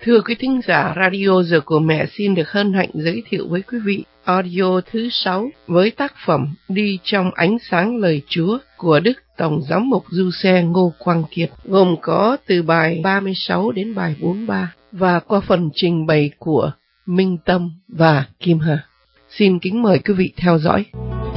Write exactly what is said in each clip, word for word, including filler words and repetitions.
Thưa quý thính giả, Radio Giờ của Mẹ xin được hân hạnh giới thiệu với quý vị audio thứ sáu với tác phẩm Đi trong ánh sáng lời Chúa của Đức Tổng Giám mục Du-xe Ngô Quang Kiệt, gồm có từ bài ba mươi sáu đến bài bốn mươi ba và qua phần trình bày của Minh Tâm và Kim Hà. Xin kính mời quý vị theo dõi.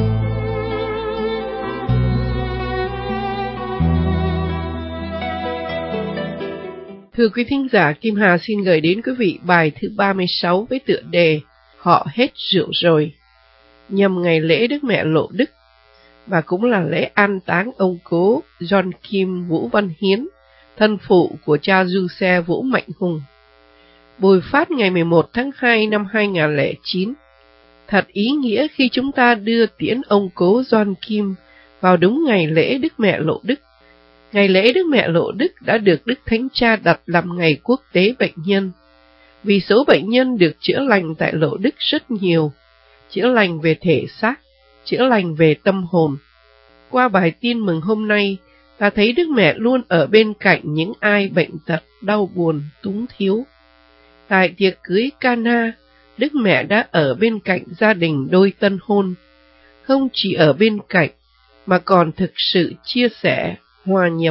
Thưa quý thính giả, Kim Hà xin gửi đến quý vị bài thứ ba mươi sáu với tựa đề Họ hết rượu rồi, nhằm ngày lễ Đức Mẹ Lộ Đức, và cũng là lễ an táng ông cố John Kim Vũ Văn Hiến, thân phụ của cha Du-xe Vũ Mạnh Hùng. Buổi phát ngày mười một tháng hai năm hai nghìn không trăm lẻ chín. Thật ý nghĩa khi chúng ta đưa tiễn ông cố John Kim vào đúng ngày lễ Đức Mẹ Lộ Đức. Ngày lễ Đức Mẹ Lộ Đức đã được Đức Thánh Cha đặt làm ngày quốc tế bệnh nhân, vì số bệnh nhân được chữa lành tại Lộ Đức rất nhiều, chữa lành về thể xác, chữa lành về tâm hồn. Qua bài tin mừng hôm nay, ta thấy Đức Mẹ luôn ở bên cạnh những ai bệnh tật, đau buồn, túng thiếu. Tại tiệc cưới Cana, Đức Mẹ đã ở bên cạnh gia đình đôi tân hôn, không chỉ ở bên cạnh, mà còn thực sự chia sẻ, hòa nhập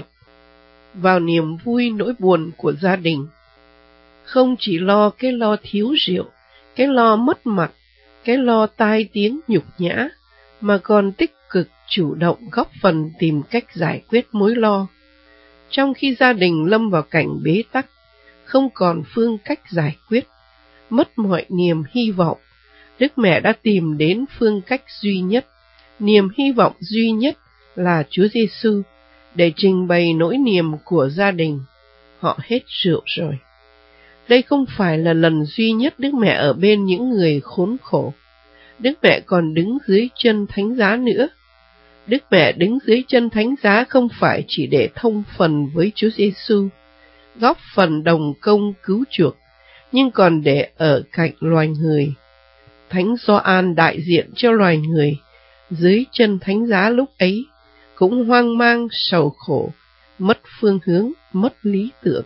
vào niềm vui nỗi buồn của gia đình. Không chỉ lo cái lo thiếu rượu, cái lo mất mặt, cái lo tai tiếng nhục nhã, mà còn tích cực chủ động góp phần tìm cách giải quyết mối lo. Trong khi gia đình lâm vào cảnh bế tắc, không còn phương cách giải quyết, mất mọi niềm hy vọng, Đức Mẹ đã tìm đến phương cách duy nhất, niềm hy vọng duy nhất là Chúa Giêsu, để trình bày nỗi niềm của gia đình. Họ hết rượu rồi. Đây không phải là lần duy nhất Đức Mẹ ở bên những người khốn khổ. Đức Mẹ còn đứng dưới chân thánh giá nữa. Đức Mẹ đứng dưới chân thánh giá không phải chỉ để thông phần với Chúa Giêsu, góp phần đồng công cứu chuộc, nhưng còn để ở cạnh loài người. Thánh Gioan đại diện cho loài người, dưới chân thánh giá lúc ấy, cũng hoang mang, sầu khổ, mất phương hướng, mất lý tưởng.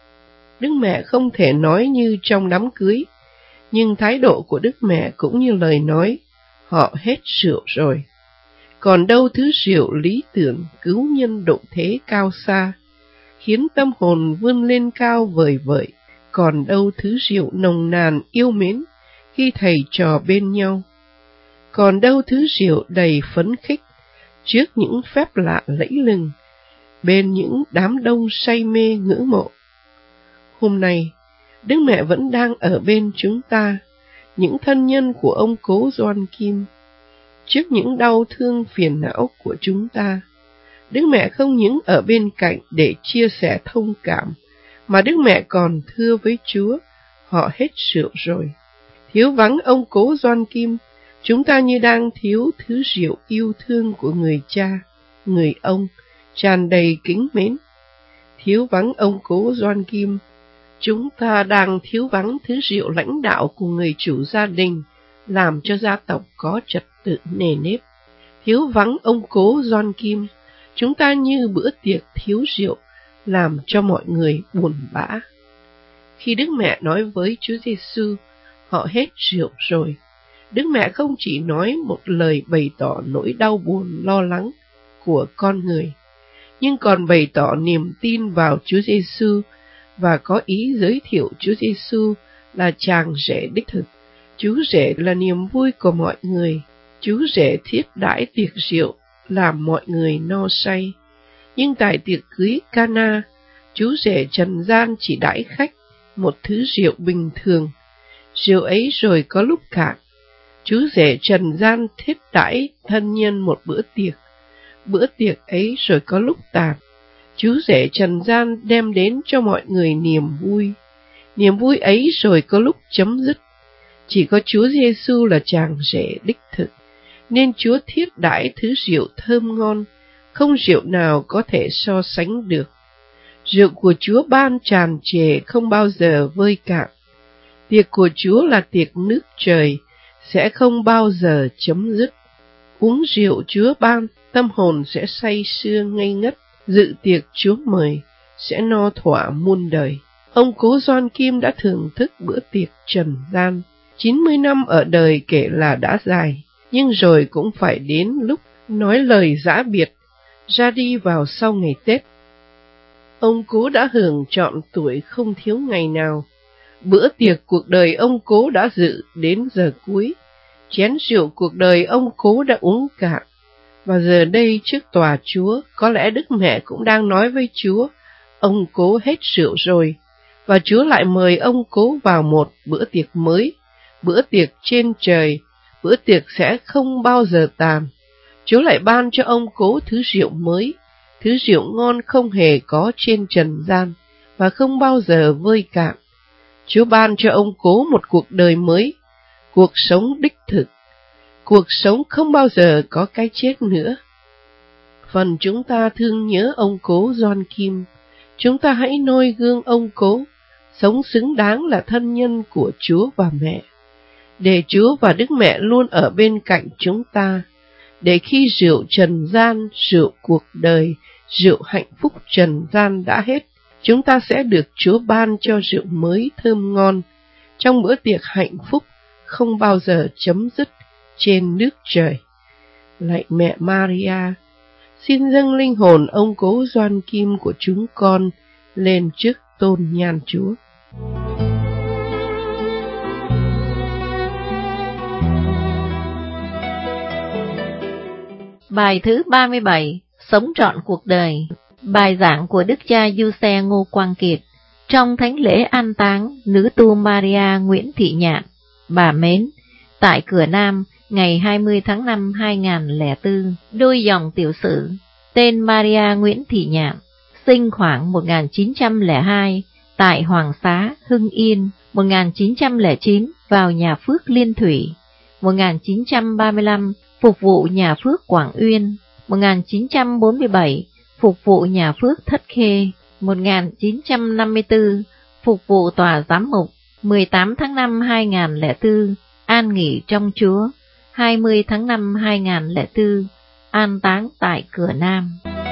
Đức Mẹ không thể nói như trong đám cưới, nhưng thái độ của Đức Mẹ cũng như lời nói, họ hết rượu rồi. Còn đâu thứ rượu lý tưởng cứu nhân độ thế cao xa, khiến tâm hồn vươn lên cao vời vợi, còn đâu thứ rượu nồng nàn yêu mến khi thầy trò bên nhau. Còn đâu thứ rượu đầy phấn khích trước những phép lạ lẫy lừng, bên những đám đông say mê ngưỡng mộ. Hôm nay, Đức Mẹ vẫn đang ở bên chúng ta, những thân nhân của ông cố John Kim. Trước những đau thương phiền não của chúng ta, Đức Mẹ không những ở bên cạnh để chia sẻ thông cảm, mà Đức Mẹ còn thưa với Chúa, họ hết rượu rồi. Thiếu vắng ông cố John Kim, chúng ta như đang thiếu thứ rượu yêu thương của người cha, người ông, tràn đầy kính mến. Thiếu vắng ông cố John Kim, chúng ta đang thiếu vắng thứ rượu lãnh đạo của người chủ gia đình, làm cho gia tộc có trật tự nề nếp. Thiếu vắng ông cố John Kim, chúng ta như bữa tiệc thiếu rượu, làm cho mọi người buồn bã. Khi Đức Mẹ nói với Chúa Giêsu, họ hết rượu rồi, Đức Mẹ không chỉ nói một lời bày tỏ nỗi đau buồn lo lắng của con người, nhưng còn bày tỏ niềm tin vào Chúa Giêsu và có ý giới thiệu Chúa Giêsu là chàng rể đích thực. Chú rể là niềm vui của mọi người. Chú rể thiết đãi tiệc rượu làm mọi người no say. Nhưng tại tiệc cưới Cana, chú rể trần gian chỉ đãi khách một thứ rượu bình thường. Rượu ấy rồi có lúc cạn. Chú rể trần gian thiết đãi thân nhân một bữa tiệc. Bữa tiệc ấy rồi có lúc tàn. Chú rể trần gian đem đến cho mọi người niềm vui. Niềm vui ấy rồi có lúc chấm dứt. Chỉ có Chúa Giêsu là chàng rể đích thực, nên Chúa thiết đãi thứ rượu thơm ngon, không rượu nào có thể so sánh được. Rượu của Chúa ban tràn trề không bao giờ vơi cạn. Tiệc của Chúa là tiệc nước trời, sẽ không bao giờ chấm dứt. Uống rượu Chúa ban, tâm hồn sẽ say sưa ngây ngất. Dự tiệc Chúa mời, sẽ no thỏa muôn đời. ông cố Doan Kim đã thưởng thức bữa tiệc trần gian. chín mươi năm ở đời kể là đã dài, nhưng rồi cũng phải đến lúc nói lời giã biệt, ra đi vào sau ngày Tết. Ông cố đã hưởng trọn tuổi không thiếu ngày nào. Bữa tiệc cuộc đời ông cố đã dự đến giờ cuối. Chén rượu cuộc đời ông cố đã uống cạn. Và giờ đây trước tòa Chúa, có lẽ Đức Mẹ cũng đang nói với Chúa, ông cố hết rượu rồi. Và Chúa lại mời ông cố vào một bữa tiệc mới, bữa tiệc trên trời, bữa tiệc sẽ không bao giờ tàn. Chúa lại ban cho ông cố thứ rượu mới, thứ rượu ngon không hề có trên trần gian, và không bao giờ vơi cạn. Chúa ban cho ông cố một cuộc đời mới, cuộc sống đích thực, cuộc sống không bao giờ có cái chết nữa. Phần chúng ta thương nhớ ông cố Doan Kim, chúng ta hãy noi gương ông cố, sống xứng đáng là thân nhân của Chúa và Mẹ. Để Chúa và Đức Mẹ luôn ở bên cạnh chúng ta, để khi rượu trần gian, rượu cuộc đời, rượu hạnh phúc trần gian đã hết, chúng ta sẽ được Chúa ban cho rượu mới thơm ngon, trong bữa tiệc hạnh phúc không bao giờ chấm dứt trên nước trời. Lạy Mẹ Maria, xin dâng linh hồn ông cố Doan Kim của chúng con lên trước tôn nhan Chúa. Bài thứ ba mươi bảy, Sống trọn cuộc đời. Bài giảng của Đức cha Giuse Ngô Quang Kiệt trong thánh lễ an táng nữ tu Maria Nguyễn Thị Nhạn, bà mến, tại Cửa Nam ngày hai mươi tháng năm năm hai nghìn không trăm lẻ bốn. Đôi dòng tiểu sử. Tên Maria Nguyễn Thị Nhạn, sinh khoảng một nghìn chín trăm lẻ hai tại Hoàng Xá, Hưng Yên, một nghìn chín trăm lẻ chín vào nhà Phước Liên Thủy, một nghìn chín trăm ba mươi lăm phục vụ nhà Phước Quảng Uyên, một nghìn chín trăm bốn mươi bảy phục vụ nhà Phước Thất Khê, một nghìn chín trăm năm mươi tư phục vụ tòa giám mục, mười tám tháng năm năm hai nghìn không trăm lẻ bốn an nghỉ trong Chúa, hai mươi tháng năm năm hai nghìn không trăm lẻ bốn an táng tại Cửa Nam.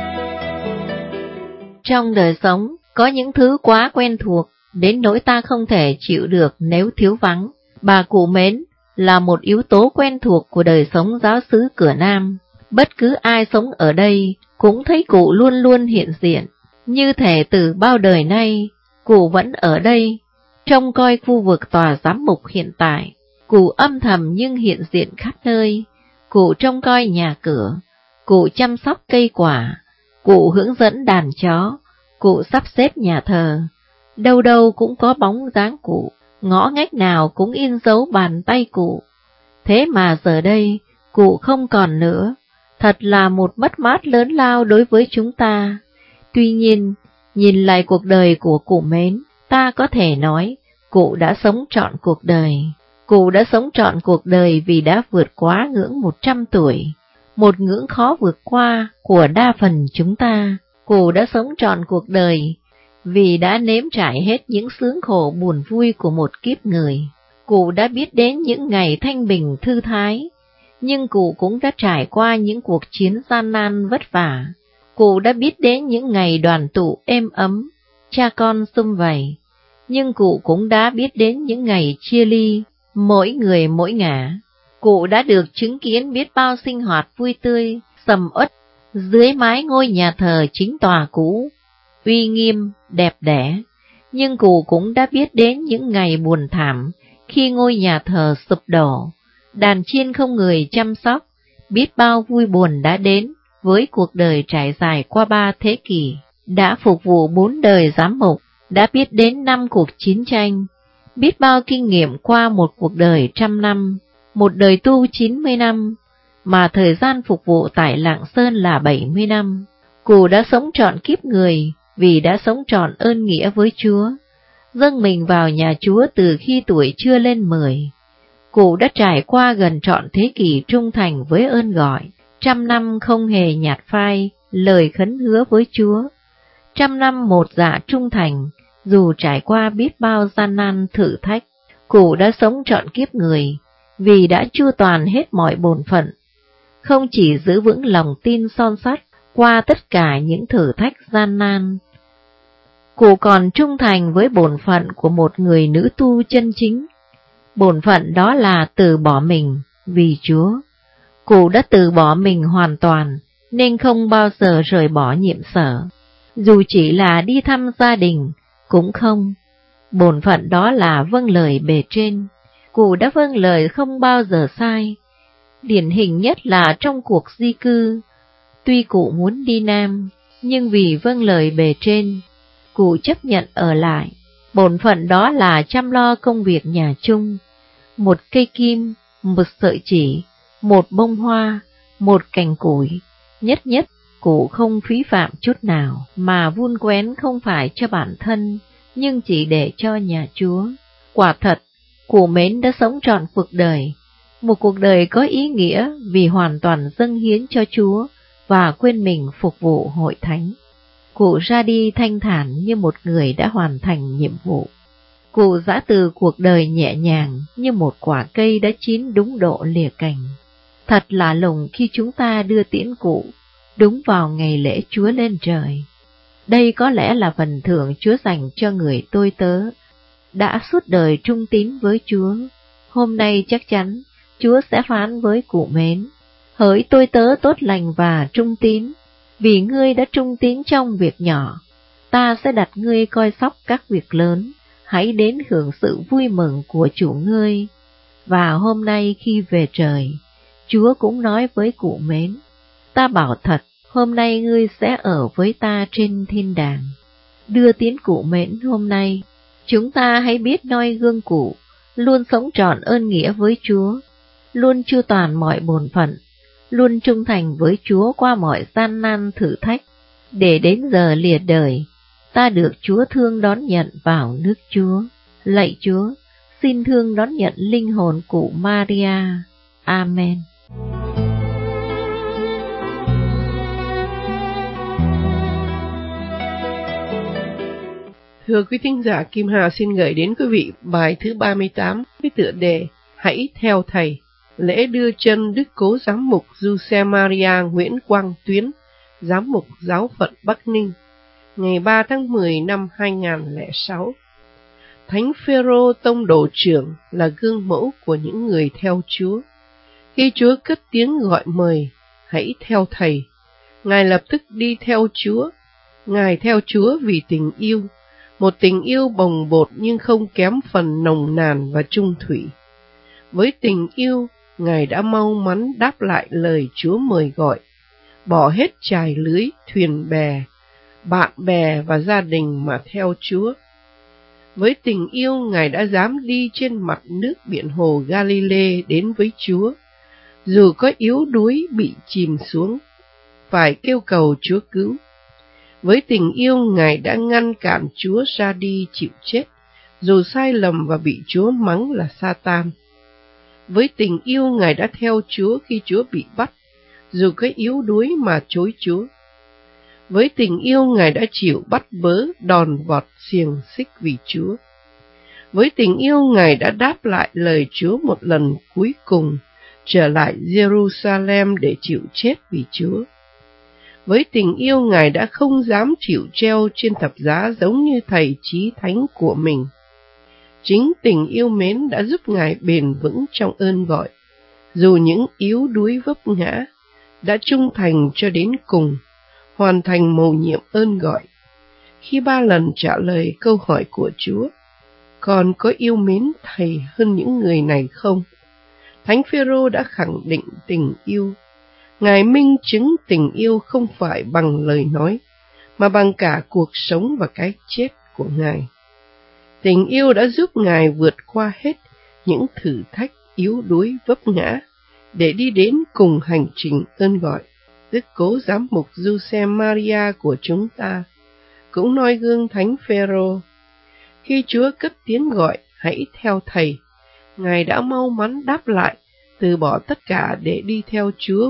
Trong đời sống, có những thứ quá quen thuộc, đến nỗi ta không thể chịu được nếu thiếu vắng. Bà cụ mến là một yếu tố quen thuộc của đời sống giáo xứ Cửa Nam. Bất cứ ai sống ở đây cũng thấy cụ luôn luôn hiện diện. Như thể từ bao đời nay, cụ vẫn ở đây, trông coi khu vực tòa giám mục hiện tại. Cụ âm thầm nhưng hiện diện khắp nơi. Cụ trông coi nhà cửa, cụ chăm sóc cây quả, cụ hướng dẫn đàn chó, cụ sắp xếp nhà thờ. Đâu đâu cũng có bóng dáng cụ, ngõ ngách nào cũng in dấu bàn tay cụ. Thế mà giờ đây, cụ không còn nữa, thật là một mất mát lớn lao đối với chúng ta. Tuy nhiên, nhìn lại cuộc đời của cụ mến, ta có thể nói, cụ đã sống trọn cuộc đời. Cụ đã sống trọn cuộc đời vì đã vượt quá ngưỡng một trăm tuổi, một ngưỡng khó vượt qua của đa phần chúng ta. Cụ đã sống trọn cuộc đời vì đã nếm trải hết những sướng khổ buồn vui của một kiếp người. Cụ đã biết đến những ngày thanh bình thư thái, nhưng cụ cũng đã trải qua những cuộc chiến gian nan vất vả. Cụ đã biết đến những ngày đoàn tụ êm ấm, cha con sum vầy, nhưng cụ cũng đã biết đến những ngày chia ly, mỗi người mỗi ngả. Cụ đã được chứng kiến biết bao sinh hoạt vui tươi, sầm uất dưới mái ngôi nhà thờ chính tòa cũ, uy nghiêm, đẹp đẽ. Nhưng cụ cũng đã biết đến những ngày buồn thảm khi ngôi nhà thờ sụp đổ, đàn chiên không người chăm sóc, biết bao vui buồn đã đến với cuộc đời trải dài qua ba thế kỷ, đã phục vụ bốn đời giám mục, đã biết đến năm cuộc chiến tranh, biết bao kinh nghiệm qua một cuộc đời trăm năm, một đời tu chín mươi năm, mà thời gian phục vụ tại Lạng Sơn là bảy mươi năm. Cụ đã sống trọn kiếp người vì đã sống trọn ơn nghĩa với Chúa, dâng mình vào nhà Chúa từ khi tuổi chưa lên mười. Cụ đã trải qua gần trọn thế kỷ trung thành với ơn gọi, trăm năm không hề nhạt phai lời khấn hứa với Chúa, trăm năm một dạ trung thành, dù trải qua biết bao gian nan thử thách. Cụ đã sống trọn kiếp người vì đã chu toàn hết mọi bổn phận, không chỉ giữ vững lòng tin son sắt qua tất cả những thử thách gian nan, Cụ còn trung thành với bổn phận của một người nữ tu chân chính. Bổn phận đó là từ bỏ mình vì Chúa. Cụ đã từ bỏ mình hoàn toàn, nên không bao giờ rời bỏ nhiệm sở. Dù chỉ là đi thăm gia đình, cũng không. Bổn phận đó là vâng lời bề trên. Cụ đã vâng lời không bao giờ sai. Điển hình nhất là trong cuộc di cư. Tuy cụ muốn đi Nam, nhưng vì vâng lời bề trên, cụ chấp nhận ở lại. Bổn phận đó là chăm lo công việc nhà chung. Một cây kim, một sợi chỉ, một bông hoa, một cành củi, nhất nhất cụ không phí phạm chút nào, mà vun quén không phải cho bản thân, nhưng chỉ để cho nhà Chúa. Quả thật, cụ Mến đã sống trọn cuộc đời, một cuộc đời có ý nghĩa vì hoàn toàn dâng hiến cho Chúa và quên mình phục vụ hội thánh. Cụ ra đi thanh thản như một người đã hoàn thành nhiệm vụ. Cụ giã từ cuộc đời nhẹ nhàng như một quả cây đã chín đúng độ lìa cành. Thật lạ lùng khi chúng ta đưa tiễn cụ đúng vào ngày lễ Chúa lên trời. Đây có lẽ là phần thưởng Chúa dành cho người tôi tớ đã suốt đời trung tín với Chúa. Hôm nay chắc chắn Chúa sẽ phán với cụ Mến: hỡi tôi tớ tốt lành và trung tín, vì ngươi đã trung tín trong việc nhỏ, ta sẽ đặt ngươi coi sóc các việc lớn. Hãy đến hưởng sự vui mừng của chủ ngươi. Và hôm nay khi về trời, Chúa cũng nói với cụ Mến: ta bảo thật, hôm nay ngươi sẽ ở với ta trên thiên đàng. Đưa tiến cụ Mến hôm nay, chúng ta hãy biết noi gương cụ, luôn sống trọn ơn nghĩa với Chúa, luôn chu toàn mọi bổn phận, luôn trung thành với Chúa qua mọi gian nan thử thách, để đến giờ lìa đời, ta được Chúa thương đón nhận vào nước Chúa. Lạy Chúa, xin thương đón nhận linh hồn cụ Maria. Amen. Thưa quý thính giả, Kim Hà xin gửi đến quý vị bài thứ ba mươi tám với tựa đề Hãy theo Thầy. Lễ đưa chân Đức Cố Giám mục Giuse Maria Nguyễn Quang Tuyến, Giám mục Giáo phận Bắc Ninh, ngày ba tháng mười năm hai nghìn không trăm lẻ sáu. Thánh Phêrô tông đồ trưởng là gương mẫu của những người theo Chúa. Khi Chúa cất tiếng gọi mời, hãy theo Thầy, Ngài lập tức đi theo Chúa. Ngài theo Chúa vì tình yêu, một tình yêu bồng bột nhưng không kém phần nồng nàn và trung thủy. Với tình yêu, Ngài đã mau mắn đáp lại lời Chúa mời gọi, bỏ hết chài lưới, thuyền bè, bạn bè và gia đình mà theo Chúa. Với tình yêu, Ngài đã dám đi trên mặt nước biển hồ Galilee đến với Chúa, dù có yếu đuối bị chìm xuống, phải kêu cầu Chúa cứu. Với tình yêu, Ngài đã ngăn cản Chúa ra đi chịu chết, dù sai lầm và bị Chúa mắng là Sa-tan. Với tình yêu, Ngài đã theo Chúa khi Chúa bị bắt, dù có yếu đuối mà chối Chúa. Với tình yêu, Ngài đã chịu bắt bớ, đòn vọt, xiềng xích vì Chúa. Với tình yêu, Ngài đã đáp lại lời Chúa một lần cuối cùng, trở lại Jerusalem để chịu chết vì Chúa. Với tình yêu, Ngài đã không dám chịu treo trên thập giá giống như thầy chí thánh của mình. Chính tình yêu mến đã giúp Ngài bền vững trong ơn gọi, dù những yếu đuối vấp ngã, đã trung thành cho đến cùng, hoàn thành mầu nhiệm ơn gọi. Khi ba lần trả lời câu hỏi của Chúa, còn có yêu mến Thầy hơn những người này không? Thánh Phêrô đã khẳng định tình yêu. Ngài minh chứng tình yêu không phải bằng lời nói, mà bằng cả cuộc sống và cái chết của Ngài. Tình yêu đã giúp Ngài vượt qua hết những thử thách yếu đuối vấp ngã, để đi đến cùng hành trình ơn gọi. Đức Cố Giám mục Giuse Maria của chúng ta cũng noi gương Thánh Phêrô. Khi Chúa cất tiếng gọi, hãy theo Thầy, Ngài đã mau mắn đáp lại, từ bỏ tất cả để đi theo Chúa.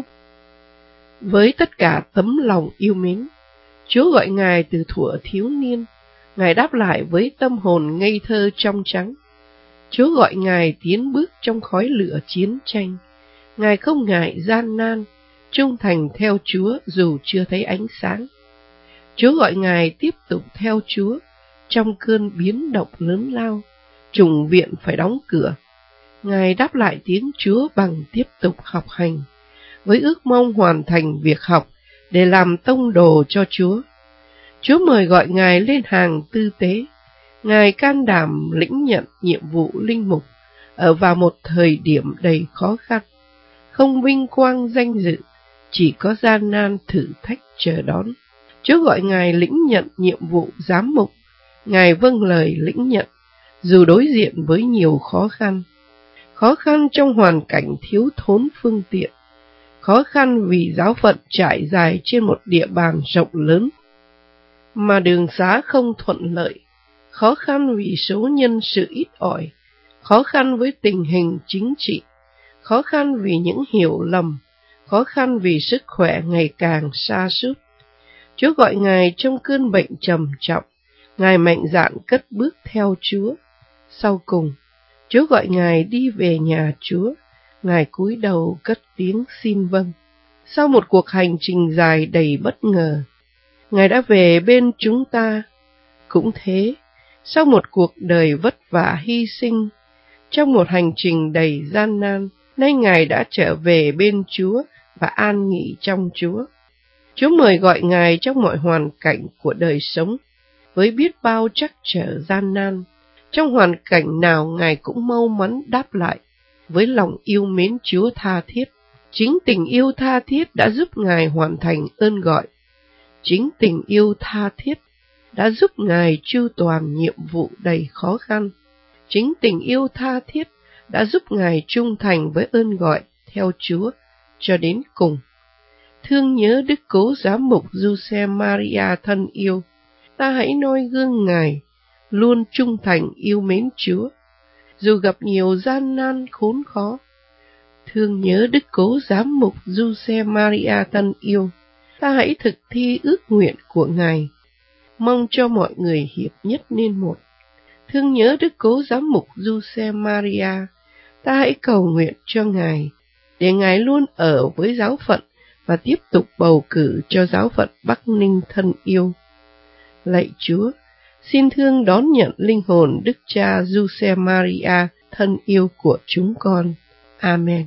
Với tất cả tấm lòng yêu mến, Chúa gọi Ngài từ thuở thiếu niên. Ngài đáp lại với tâm hồn ngây thơ trong trắng. Chúa gọi Ngài tiến bước trong khói lửa chiến tranh. Ngài không ngại gian nan, trung thành theo Chúa dù chưa thấy ánh sáng. Chúa gọi Ngài tiếp tục theo Chúa, trong cơn biến động lớn lao, chủng viện phải đóng cửa. Ngài đáp lại tiếng Chúa bằng tiếp tục học hành, với ước mong hoàn thành việc học để làm tông đồ cho Chúa. Chúa mời gọi Ngài lên hàng tư tế. Ngài can đảm lĩnh nhận nhiệm vụ linh mục ở vào một thời điểm đầy khó khăn, không vinh quang danh dự, chỉ có gian nan thử thách chờ đón. Chúa gọi Ngài lĩnh nhận nhiệm vụ giám mục. Ngài vâng lời lĩnh nhận, dù đối diện với nhiều khó khăn. Khó khăn trong hoàn cảnh thiếu thốn phương tiện, khó khăn vì giáo phận trải dài trên một địa bàn rộng lớn, mà đường xá không thuận lợi, khó khăn vì số nhân sự ít ỏi, khó khăn với tình hình chính trị, khó khăn vì những hiểu lầm, khó khăn vì sức khỏe ngày càng sa sút. Chúa gọi Ngài trong cơn bệnh trầm trọng, Ngài mạnh dạn cất bước theo Chúa. Sau cùng, Chúa gọi Ngài đi về nhà Chúa, Ngài cúi đầu cất tiếng xin vâng. Sau một cuộc hành trình dài đầy bất ngờ, Ngài đã về bên chúng ta. Cũng thế, sau một cuộc đời vất vả hy sinh, trong một hành trình đầy gian nan, nay Ngài đã trở về bên Chúa và an nghỉ trong Chúa. Chúa mời gọi Ngài trong mọi hoàn cảnh của đời sống, với biết bao trắc trở gian nan. Trong hoàn cảnh nào Ngài cũng mau mắn đáp lại, với lòng yêu mến Chúa tha thiết. Chính tình yêu tha thiết đã giúp Ngài hoàn thành ơn gọi. Chính tình yêu tha thiết đã giúp Ngài chu toàn nhiệm vụ đầy khó khăn. Chính tình yêu tha thiết đã giúp Ngài trung thành với ơn gọi theo Chúa cho đến cùng. Thương nhớ Đức Cố Giám mục Giuse Maria thân yêu, ta hãy noi gương Ngài, luôn trung thành yêu mến Chúa, dù gặp nhiều gian nan khốn khó. Thương nhớ Đức Cố Giám mục Giuse Maria thân yêu, ta hãy thực thi ước nguyện của Ngài, mong cho mọi người hiệp nhất nên một. Thương nhớ Đức Cố Giám mục Giuse Maria, ta hãy cầu nguyện cho Ngài, để Ngài luôn ở với giáo phận và tiếp tục bầu cử cho giáo phận Bắc Ninh thân yêu. Lạy Chúa, xin thương đón nhận linh hồn Đức Cha Giuse Maria thân yêu của chúng con. Amen.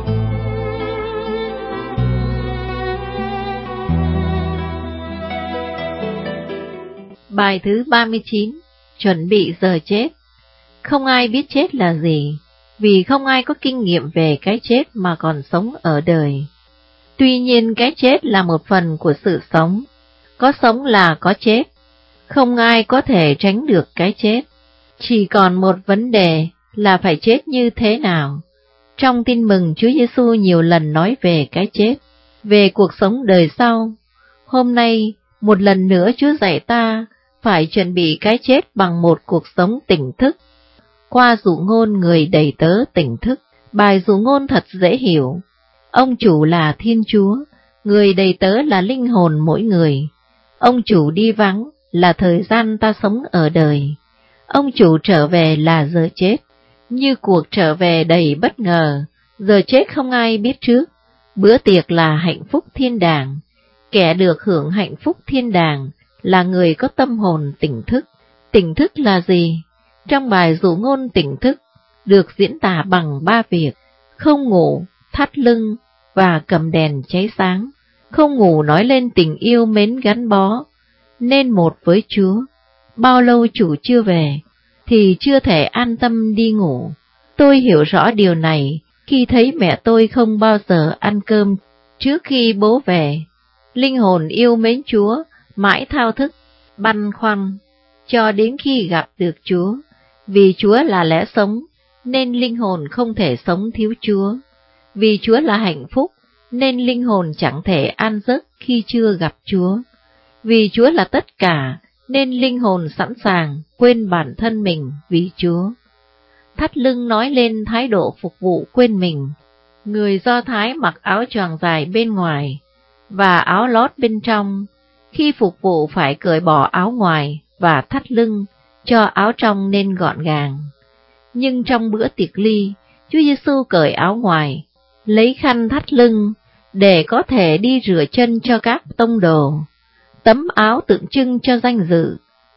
Bài thứ ba mươi chín. Chuẩn bị giờ chết. Không ai biết chết là gì, vì không ai có kinh nghiệm về cái chết mà còn sống ở đời. Tuy nhiên cái chết là một phần của sự sống, có sống là có chết, không ai có thể tránh được cái chết. Chỉ còn một vấn đề là phải chết như thế nào. Trong Tin mừng, Chúa Giêsu nhiều lần nói về cái chết, về cuộc sống đời sau. Hôm nay, một lần nữa Chúa dạy ta phải chuẩn bị cái chết bằng một cuộc sống tỉnh thức. Qua dụ ngôn người đầy tớ tỉnh thức, bài dụ ngôn thật dễ hiểu. Ông chủ là Thiên Chúa, người đầy tớ là linh hồn mỗi người. Ông chủ đi vắng là thời gian ta sống ở đời. Ông chủ trở về là giờ chết. Như cuộc trở về đầy bất ngờ, giờ chết không ai biết trước. Bữa tiệc là hạnh phúc thiên đàng. Kẻ được hưởng hạnh phúc thiên đàng là người có tâm hồn tỉnh thức. Tỉnh thức là gì? Trong bài dụ ngôn tỉnh thức được diễn tả bằng ba việc: không ngủ, thắt lưng và cầm đèn cháy sáng. Không ngủ nói lên tình yêu mến gắn bó, nên một với Chúa. Bao lâu chủ chưa về, thì chưa thể an tâm đi ngủ. Tôi hiểu rõ điều này khi thấy mẹ tôi không bao giờ ăn cơm trước khi bố về. Linh hồn yêu mến Chúa, mãi thao thức, băn khoăn, cho đến khi gặp được Chúa. Vì Chúa là lẽ sống, nên linh hồn không thể sống thiếu Chúa. Vì Chúa là hạnh phúc, nên linh hồn chẳng thể an giấc khi chưa gặp Chúa. Vì Chúa là tất cả, nên linh hồn sẵn sàng quên bản thân mình vì Chúa. Thắt lưng nói lên thái độ phục vụ quên mình. Người Do Thái mặc áo choàng dài bên ngoài và áo lót bên trong. Khi phục vụ phải cởi bỏ áo ngoài và thắt lưng, cho áo trong nên gọn gàng. Nhưng trong bữa tiệc ly, Chúa Giêsu cởi áo ngoài, lấy khăn thắt lưng để có thể đi rửa chân cho các tông đồ. Tấm áo tượng trưng cho danh dự,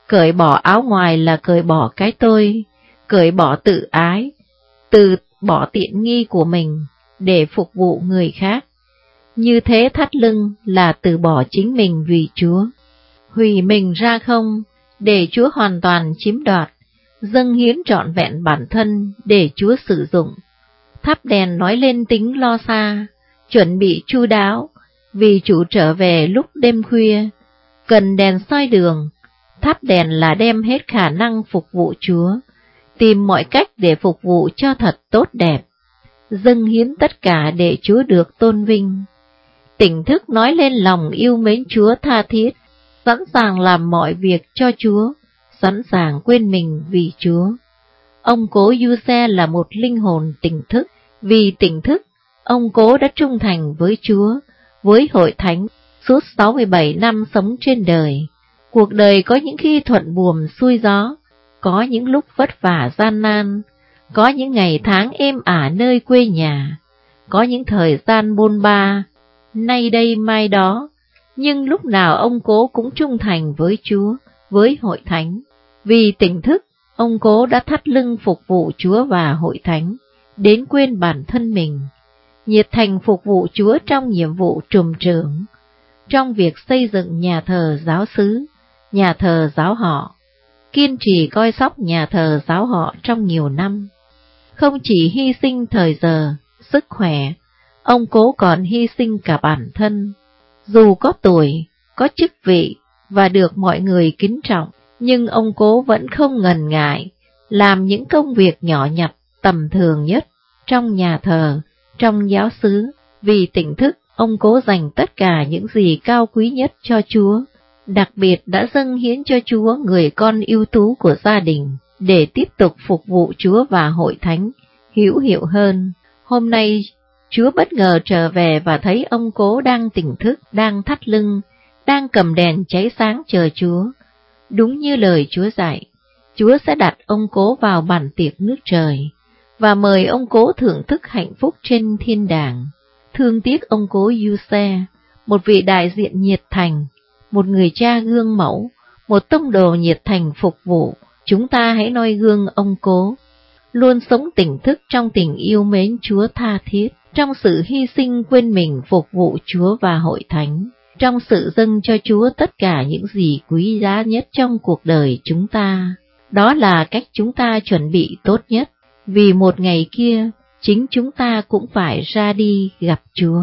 Cởi bỏ áo ngoài là cởi bỏ cái tôi, cởi bỏ tự ái, từ bỏ tiện nghi của mình để phục vụ người khác. Như thế thắt lưng là từ bỏ chính mình vì Chúa, hủy mình ra không để Chúa hoàn toàn chiếm đoạt, dâng hiến trọn vẹn bản thân để Chúa sử dụng. Thắp đèn nói lên tính lo xa, chuẩn bị chu đáo, vì Chủ trở về lúc đêm khuya. Cần đèn soi đường, thắp đèn là đem hết khả năng phục vụ Chúa, tìm mọi cách để phục vụ cho thật tốt đẹp, dâng hiến tất cả để Chúa được tôn vinh. Tỉnh thức nói lên lòng yêu mến Chúa tha thiết, sẵn sàng làm mọi việc cho Chúa, sẵn sàng quên mình vì Chúa. Ông cố Giuse là một linh hồn tỉnh thức, vì tỉnh thức, ông cố đã trung thành với Chúa, với hội thánh, suốt sáu mươi bảy năm sống trên đời. Cuộc đời có những khi thuận buồm xuôi gió, có những lúc vất vả gian nan, có những ngày tháng êm ả nơi quê nhà, có những thời gian bôn ba, nay đây mai đó, nhưng lúc nào ông cố cũng trung thành với Chúa, với hội thánh. Vì tỉnh thức, ông cố đã thắt lưng phục vụ Chúa và hội thánh, đến quên bản thân mình, nhiệt thành phục vụ Chúa trong nhiệm vụ trùm trưởng, trong việc xây dựng nhà thờ giáo xứ, nhà thờ giáo họ, kiên trì coi sóc nhà thờ giáo họ trong nhiều năm. Không chỉ hy sinh thời giờ, sức khỏe, ông cố còn hy sinh cả bản thân. Dù có tuổi, có chức vị và được mọi người kính trọng, nhưng ông cố vẫn không ngần ngại làm những công việc nhỏ nhặt tầm thường nhất trong nhà thờ, trong giáo xứ. Vì tỉnh thức, ông cố dành tất cả những gì cao quý nhất cho Chúa, đặc biệt đã dâng hiến cho Chúa người con ưu tú của gia đình, để tiếp tục phục vụ Chúa và hội thánh hữu hiệu hơn. Hôm nay, Chúa bất ngờ trở về và thấy ông cố đang tỉnh thức, đang thắt lưng, đang cầm đèn cháy sáng chờ Chúa. Đúng như lời Chúa dạy, Chúa sẽ đặt ông cố vào bàn tiệc nước trời, và mời ông cố thưởng thức hạnh phúc trên thiên đàng. Thương tiếc ông cố Giuse, một vị đại diện nhiệt thành, một người cha gương mẫu, một tông đồ nhiệt thành phục vụ, chúng ta hãy noi gương ông cố, luôn sống tỉnh thức trong tình yêu mến Chúa tha thiết, trong sự hy sinh quên mình phục vụ Chúa và hội thánh, trong sự dâng cho Chúa tất cả những gì quý giá nhất trong cuộc đời chúng ta. Đó là cách chúng ta chuẩn bị tốt nhất, vì một ngày kia, chính chúng ta cũng phải ra đi gặp Chúa.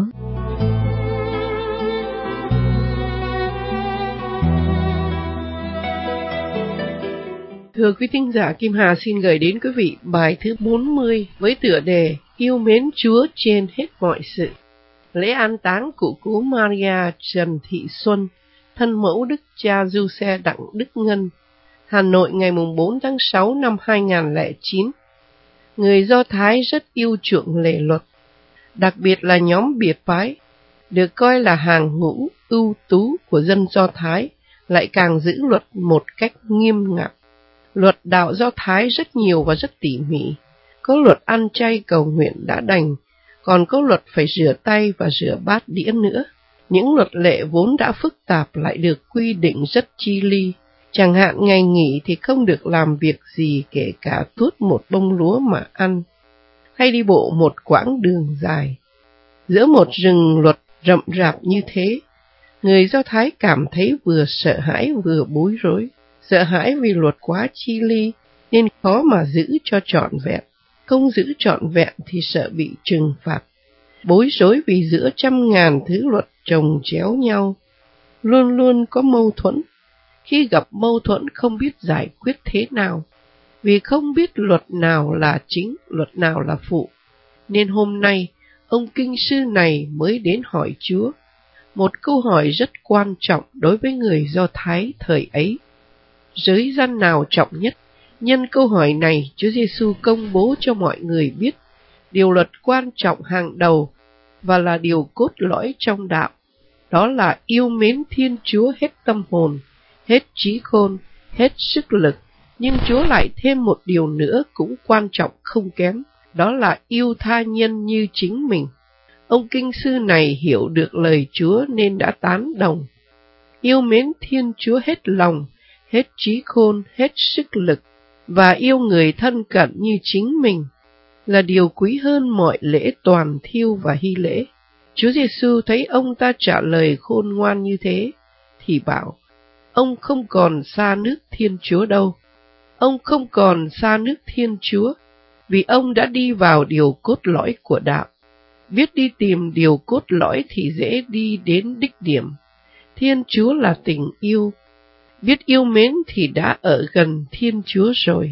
Thưa quý thính giả, Kim Hà xin gửi đến quý vị bài thứ bốn mươi với tựa đề Yêu mến Chúa trên hết mọi sự. Lễ an táng của cố Maria Trần Thị Xuân, thân mẫu Đức cha Giuse Đặng Đức Ngân, Hà Nội ngày bốn tháng sáu năm hai nghìn không trăm lẻ chín. Người Do Thái rất yêu chuộng lề luật, đặc biệt là nhóm biệt phái, được coi là hàng ngũ ưu tú của dân Do Thái, lại càng giữ luật một cách nghiêm ngặt. Luật đạo Do Thái rất nhiều và rất tỉ mỉ, có luật ăn chay cầu nguyện đã đành, còn có luật phải rửa tay và rửa bát đĩa nữa. Những luật lệ vốn đã phức tạp lại được quy định rất chi li, chẳng hạn ngày nghỉ thì không được làm việc gì kể cả tuốt một bông lúa mà ăn, hay đi bộ một quãng đường dài. Giữa một rừng luật rậm rạp như thế, người Do Thái cảm thấy vừa sợ hãi vừa bối rối. Sợ hãi vì luật quá chi li nên khó mà giữ cho trọn vẹn, không giữ trọn vẹn thì sợ bị trừng phạt. Bối rối vì giữa trăm ngàn thứ luật chồng chéo nhau, luôn luôn có mâu thuẫn. Khi gặp mâu thuẫn không biết giải quyết thế nào, vì không biết luật nào là chính, luật nào là phụ, nên hôm nay ông kinh sư này mới đến hỏi Chúa một câu hỏi rất quan trọng đối với người Do Thái thời ấy. Giới gian nào trọng nhất? Nhân câu hỏi này, Chúa Giêsu công bố cho mọi người biết điều luật quan trọng hàng đầu và là điều cốt lõi trong đạo. Đó là yêu mến Thiên Chúa hết tâm hồn, hết trí khôn, hết sức lực. Nhưng Chúa lại thêm một điều nữa cũng quan trọng không kém, đó là yêu tha nhân như chính mình. Ông kinh sư này hiểu được lời Chúa nên đã tán đồng. Yêu mến Thiên Chúa hết lòng, hết trí khôn, hết sức lực, và yêu người thân cận như chính mình là điều quý hơn mọi lễ toàn thiêu và hy lễ. Chúa Giêsu thấy ông ta trả lời khôn ngoan như thế, thì bảo, ông không còn xa nước Thiên Chúa đâu. Ông không còn xa nước Thiên Chúa, vì ông đã đi vào điều cốt lõi của đạo. Biết đi tìm điều cốt lõi thì dễ đi đến đích điểm. Thiên Chúa là tình yêu. Biết yêu mến thì đã ở gần Thiên Chúa rồi.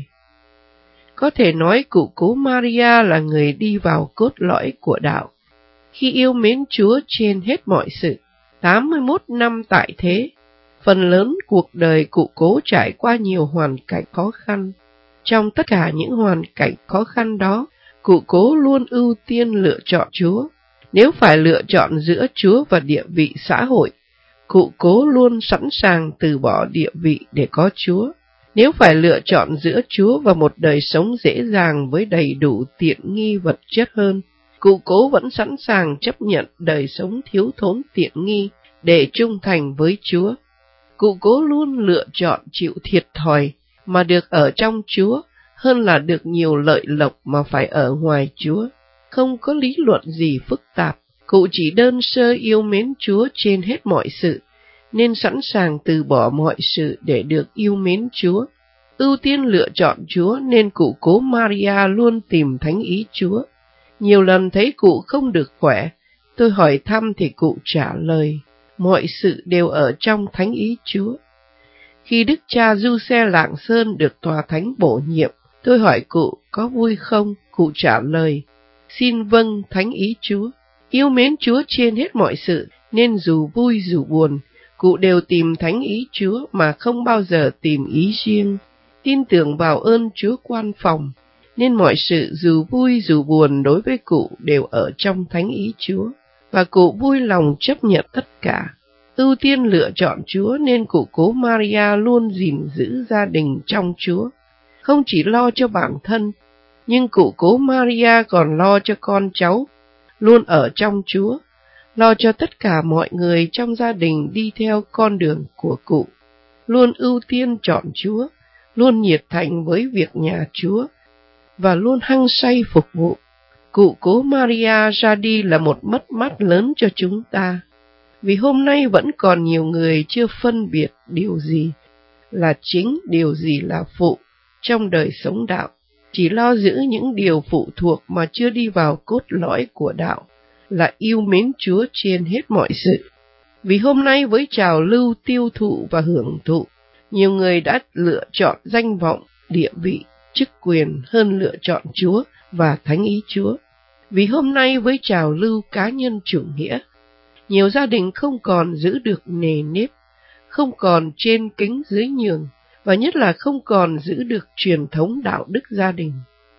Có thể nói cụ cố Maria là người đi vào cốt lõi của đạo. Khi yêu mến Chúa trên hết mọi sự, tám mươi mốt năm tại thế, phần lớn cuộc đời cụ cố trải qua nhiều hoàn cảnh khó khăn. Trong tất cả những hoàn cảnh khó khăn đó, cụ cố luôn ưu tiên lựa chọn Chúa. Nếu phải lựa chọn giữa Chúa và địa vị xã hội, cụ cố luôn sẵn sàng từ bỏ địa vị để có Chúa. Nếu phải lựa chọn giữa Chúa và một đời sống dễ dàng với đầy đủ tiện nghi vật chất hơn, cụ cố vẫn sẵn sàng chấp nhận đời sống thiếu thốn tiện nghi để trung thành với Chúa. Cụ cố luôn lựa chọn chịu thiệt thòi mà được ở trong Chúa hơn là được nhiều lợi lộc mà phải ở ngoài Chúa. Không có lý luận gì phức tạp, cụ chỉ đơn sơ yêu mến Chúa trên hết mọi sự, nên sẵn sàng từ bỏ mọi sự để được yêu mến Chúa. Ưu tiên lựa chọn Chúa nên cụ cố Maria luôn tìm thánh ý Chúa. Nhiều lần thấy cụ không được khỏe, tôi hỏi thăm thì cụ trả lời, mọi sự đều ở trong thánh ý Chúa. Khi Đức cha Giuse Lạng Sơn được tòa thánh bổ nhiệm, tôi hỏi cụ có vui không? Cụ trả lời, xin vâng thánh ý Chúa. Yêu mến Chúa trên hết mọi sự, nên dù vui dù buồn, cụ đều tìm thánh ý Chúa mà không bao giờ tìm ý riêng. Tin tưởng vào ơn Chúa quan phòng, nên mọi sự dù vui dù buồn đối với cụ đều ở trong thánh ý Chúa, và cụ vui lòng chấp nhận tất cả. Ưu tiên lựa chọn Chúa nên cụ cố Maria luôn gìn giữ gia đình trong Chúa. Không chỉ lo cho bản thân, nhưng cụ cố Maria còn lo cho con cháu, luôn ở trong Chúa, lo cho tất cả mọi người trong gia đình đi theo con đường của cụ, luôn ưu tiên chọn Chúa, luôn nhiệt thành với việc nhà Chúa, và luôn hăng say phục vụ. Cụ cố Maria ra đi là một mất mát lớn cho chúng ta, vì hôm nay vẫn còn nhiều người chưa phân biệt điều gì là chính, điều gì là phụ trong đời sống đạo, chỉ lo giữ những điều phụ thuộc mà chưa đi vào cốt lõi của đạo, là yêu mến Chúa trên hết mọi sự. Vì hôm nay với trào lưu tiêu thụ và hưởng thụ, nhiều người đã lựa chọn danh vọng, địa vị, chức quyền hơn lựa chọn Chúa và thánh ý Chúa. Vì hôm nay với trào lưu cá nhân chủ nghĩa, nhiều gia đình không còn giữ được nề nếp, không còn trên kính dưới nhường, và nhất là không còn giữ được truyền thống đạo đức gia đình.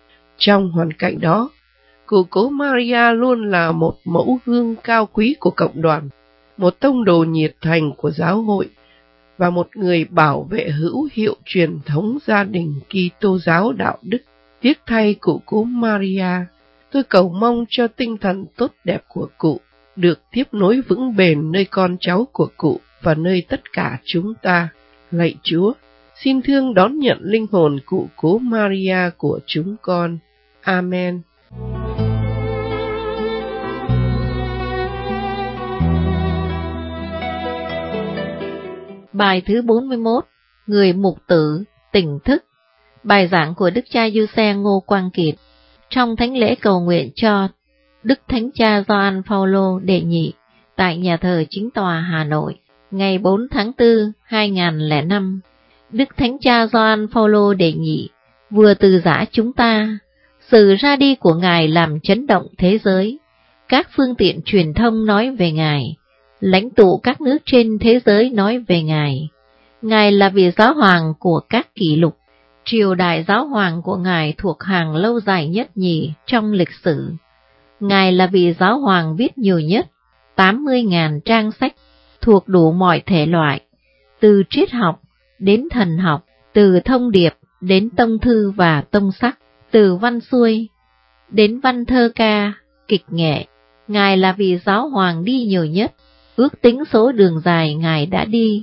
Trong hoàn cảnh đó, cụ cố Maria luôn là một mẫu gương cao quý của cộng đoàn, một tông đồ nhiệt thành của giáo hội, và một người bảo vệ hữu hiệu truyền thống gia đình Kitô giáo đạo đức. Tiếc thay cụ cố Maria, tôi cầu mong cho tinh thần tốt đẹp của cụ được tiếp nối vững bền nơi con cháu của cụ và nơi tất cả chúng ta. Lạy Chúa, xin thương đón nhận linh hồn cụ cố Maria của chúng con. Amen. Bài thứ bốn mươi mốt. Người mục tử tỉnh thức. Bài giảng của Đức cha Giuse Ngô Quang Kiệt trong thánh lễ cầu nguyện cho Đức Thánh cha Gioan Phaolô đệ nhị tại nhà thờ Chính tòa Hà Nội, ngày bốn tháng tư hai nghìn lẻ năm. Đức Thánh cha Gioan Phaolô đệ nhị vừa từ giã chúng ta. Sự ra đi của Ngài làm chấn động thế giới. Các phương tiện truyền thông nói về Ngài, lãnh tụ các nước trên thế giới nói về Ngài. Ngài là vị giáo hoàng của các kỷ lục. Triều đại giáo hoàng của Ngài thuộc hàng lâu dài nhất nhì trong lịch sử. Ngài là vị giáo hoàng viết nhiều nhất, tám mươi nghìn trang sách, thuộc đủ mọi thể loại, từ triết học đến thần học, từ thông điệp đến tông thư và tông sắc, từ văn xuôi đến văn thơ ca, kịch nghệ. Ngài là vị giáo hoàng đi nhiều nhất, ước tính số đường dài Ngài đã đi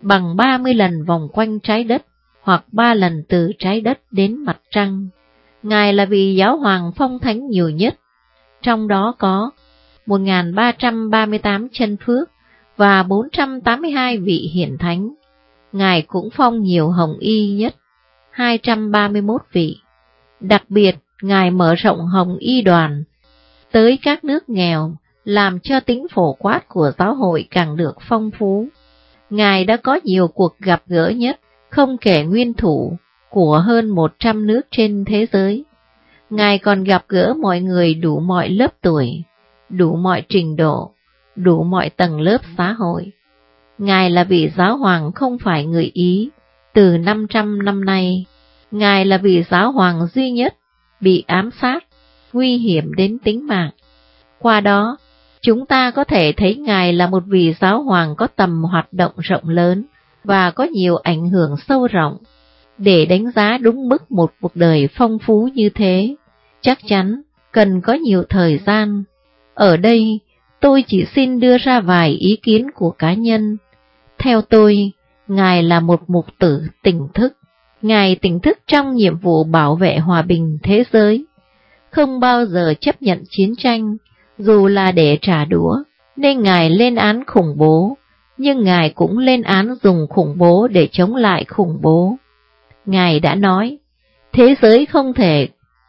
bằng ba mươi lần vòng quanh trái đất, hoặc ba lần từ trái đất đến mặt trăng. Ngài là vị giáo hoàng phong thánh nhiều nhất, trong đó có một nghìn ba trăm ba mươi tám chân phước và bốn trăm tám mươi hai vị hiển thánh. Ngài cũng phong nhiều hồng y nhất, hai trăm ba mươi mốt vị. Đặc biệt, Ngài mở rộng hồng y đoàn tới các nước nghèo, làm cho tính phổ quát của giáo hội càng được phong phú. Ngài đã có nhiều cuộc gặp gỡ nhất, không kể nguyên thủ, của hơn một trăm nước trên thế giới. Ngài còn gặp gỡ mọi người đủ mọi lớp tuổi, đủ mọi trình độ, đủ mọi tầng lớp xã hội. Ngài là vị giáo hoàng không phải người Ý, từ năm trăm năm nay. Ngài là vị giáo hoàng duy nhất bị ám sát, nguy hiểm đến tính mạng. Qua đó, chúng ta có thể thấy Ngài là một vị giáo hoàng có tầm hoạt động rộng lớn và có nhiều ảnh hưởng sâu rộng. Để đánh giá đúng mức một cuộc đời phong phú như thế, chắc chắn cần có nhiều thời gian. Ở đây, tôi chỉ xin đưa ra vài ý kiến của cá nhân. Theo tôi, Ngài là một mục tử tỉnh thức. Ngài tỉnh thức trong nhiệm vụ bảo vệ hòa bình thế giới, không bao giờ chấp nhận chiến tranh, dù là để trả đũa, nên Ngài lên án khủng bố, nhưng Ngài cũng lên án dùng khủng bố để chống lại khủng bố. Ngài đã nói, thế giới không thể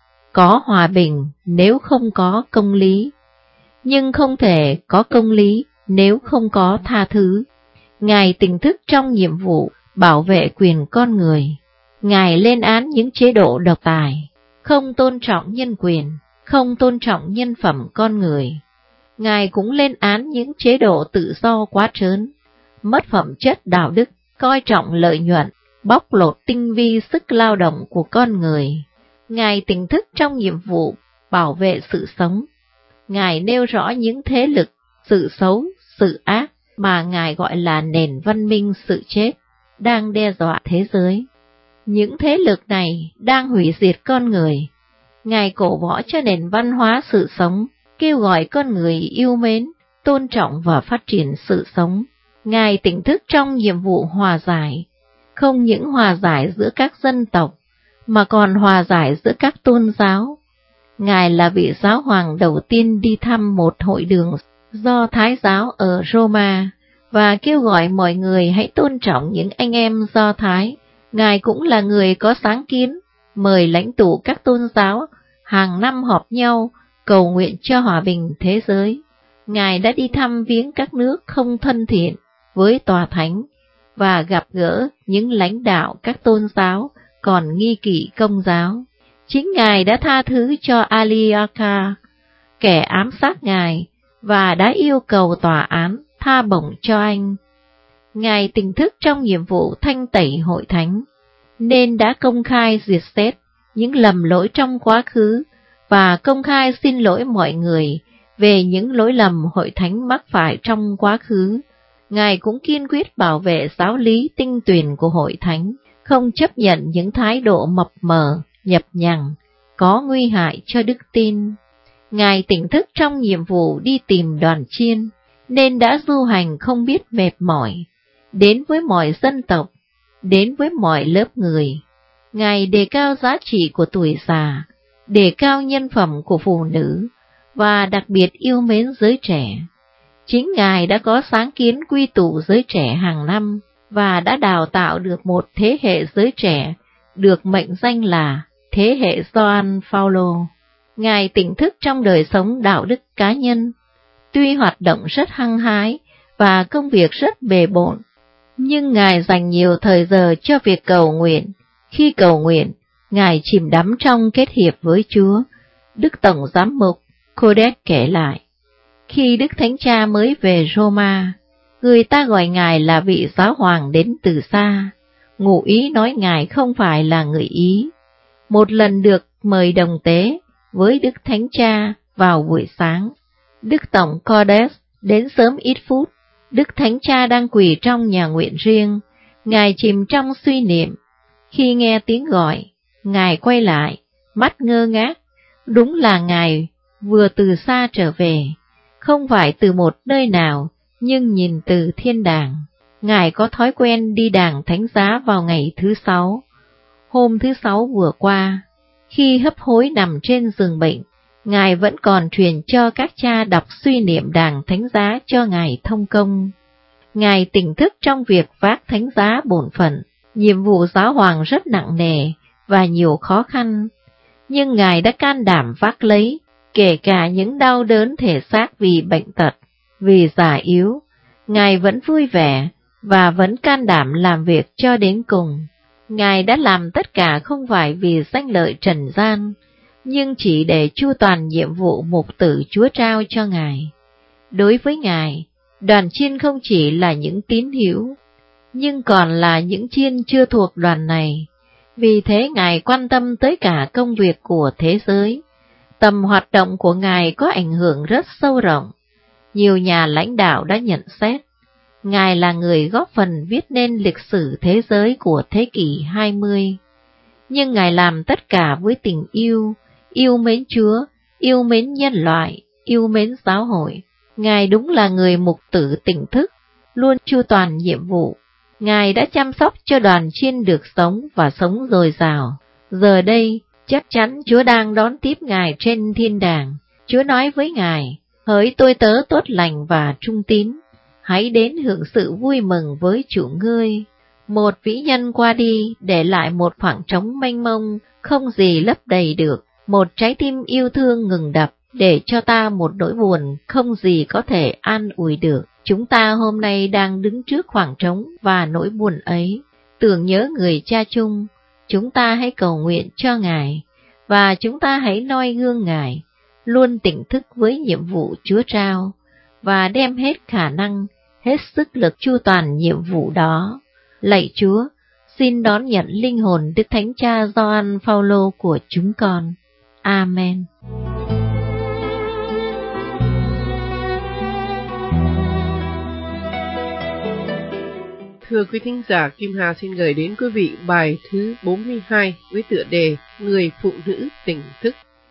có hòa bình nếu không có công lý, nhưng không thể có công lý nếu không có tha thứ. Ngài tỉnh thức trong nhiệm vụ bảo vệ quyền con người. Ngài lên án những chế độ độc tài, không tôn trọng nhân quyền, không tôn trọng nhân phẩm con người. Ngài cũng lên án những chế độ tự do quá trớn, mất phẩm chất đạo đức, coi trọng lợi nhuận, bóc lột tinh vi sức lao động của con người. Ngài tỉnh thức trong nhiệm vụ bảo vệ sự sống. Ngài nêu rõ những thế lực, sự xấu, sự ác mà Ngài gọi là nền văn minh sự chết, đang đe dọa thế giới. Những thế lực này đang hủy diệt con người. Ngài cổ võ cho nền văn hóa sự sống, kêu gọi con người yêu mến, tôn trọng và phát triển sự sống. Ngài tỉnh thức trong nhiệm vụ hòa giải, không những hòa giải giữa các dân tộc, mà còn hòa giải giữa các tôn giáo. Ngài là vị giáo hoàng đầu tiên đi thăm một hội đường do Thái giáo ở Roma, và kêu gọi mọi người hãy tôn trọng những anh em Do Thái. Ngài cũng là người có sáng kiến, mời lãnh tụ các tôn giáo hàng năm họp nhau cầu nguyện cho hòa bình thế giới. Ngài đã đi thăm viếng các nước không thân thiện với tòa thánh và gặp gỡ những lãnh đạo các tôn giáo còn nghi kỵ Công giáo. Chính Ngài đã tha thứ cho Aliaka, kẻ ám sát Ngài, và đã yêu cầu tòa án tha bổng cho anh. Ngài tỉnh thức trong nhiệm vụ thanh tẩy hội thánh, nên đã công khai duyệt xét những lầm lỗi trong quá khứ và công khai xin lỗi mọi người về những lỗi lầm hội thánh mắc phải trong quá khứ. Ngài cũng kiên quyết bảo vệ giáo lý tinh tuyền của hội thánh, không chấp nhận những thái độ mập mờ, nhập nhằng, có nguy hại cho đức tin. Ngài tỉnh thức trong nhiệm vụ đi tìm đoàn chiên, nên đã du hành không biết mệt mỏi, đến với mọi dân tộc, đến với mọi lớp người. Ngài đề cao giá trị của tuổi già, đề cao nhân phẩm của phụ nữ, và đặc biệt yêu mến giới trẻ. Chính Ngài đã có sáng kiến quy tụ giới trẻ hàng năm, và đã đào tạo được một thế hệ giới trẻ, được mệnh danh là thế hệ Gioan Phaolô. Ngài tỉnh thức trong đời sống đạo đức cá nhân. Tuy hoạt động rất hăng hái và công việc rất bề bộn, nhưng Ngài dành nhiều thời giờ cho việc cầu nguyện. Khi cầu nguyện, Ngài chìm đắm trong kết hiệp với Chúa. Đức Tổng Giám mục Codex kể lại, khi Đức Thánh Cha mới về Roma, người ta gọi Ngài là vị giáo hoàng đến từ xa. Ngụ ý nói Ngài không phải là người Ý. Một lần được mời đồng tế với Đức Thánh Cha vào buổi sáng, Đức Tổng Codex đến sớm ít phút. Đức Thánh Cha đang quỳ trong nhà nguyện riêng, Ngài chìm trong suy niệm. Khi nghe tiếng gọi, Ngài quay lại, mắt ngơ ngác. Đúng là Ngài vừa từ xa trở về, không phải từ một nơi nào, nhưng nhìn từ thiên đàng. Ngài có thói quen đi đàng thánh giá vào ngày thứ sáu. Hôm thứ sáu vừa qua, khi hấp hối nằm trên giường bệnh, Ngài vẫn còn truyền cho các cha đọc suy niệm đàng thánh giá cho Ngài thông công. Ngài tỉnh thức trong việc vác thánh giá bổn phận, nhiệm vụ giáo hoàng rất nặng nề và nhiều khó khăn, nhưng Ngài đã can đảm vác lấy, kể cả những đau đớn thể xác vì bệnh tật, vì già yếu. Ngài vẫn vui vẻ và vẫn can đảm làm việc cho đến cùng. Ngài đã làm tất cả không phải vì danh lợi trần gian, nhưng chỉ để chu toàn nhiệm vụ mục tử Chúa trao cho Ngài. Đối với Ngài, đoàn chiên không chỉ là những tín hữu, nhưng còn là những chiên chưa thuộc đoàn này. Vì thế Ngài quan tâm tới cả công việc của thế giới. Tầm hoạt động của Ngài có ảnh hưởng rất sâu rộng. Nhiều nhà lãnh đạo đã nhận xét, Ngài là người góp phần viết nên lịch sử thế giới của thế kỷ hai mươi. Nhưng Ngài làm tất cả với tình yêu, yêu mến Chúa, yêu mến nhân loại, yêu mến giáo hội. Ngài đúng là người mục tử tỉnh thức, luôn chu toàn nhiệm vụ. Ngài đã chăm sóc cho đoàn chiên được sống và sống dồi dào. Giờ đây, chắc chắn Chúa đang đón tiếp Ngài trên thiên đàng. Chúa nói với Ngài, hỡi tôi tớ tốt lành và trung tín, hãy đến hưởng sự vui mừng với chủ ngươi. Một vĩ nhân qua đi, để lại một khoảng trống mênh mông, không gì lấp đầy được. Một trái tim yêu thương ngừng đập, để cho ta một nỗi buồn, không gì có thể an ủi được. Chúng ta hôm nay đang đứng trước khoảng trống và nỗi buồn ấy. Tưởng nhớ người cha chung, chúng ta hãy cầu nguyện cho Ngài, và chúng ta hãy noi gương Ngài, luôn tỉnh thức với nhiệm vụ Chúa trao, và đem hết khả năng, hết sức lực chu toàn nhiệm vụ đó. Lạy Chúa, xin đón nhận linh hồn Đức Thánh Cha Gioan Phaolô của chúng con. Amen. Thưa quý thính giả, Kim Hà xin gửi đến quý vị bài thứ bốn mươi hai với tựa đề Người phụ nữ tỉnh thức.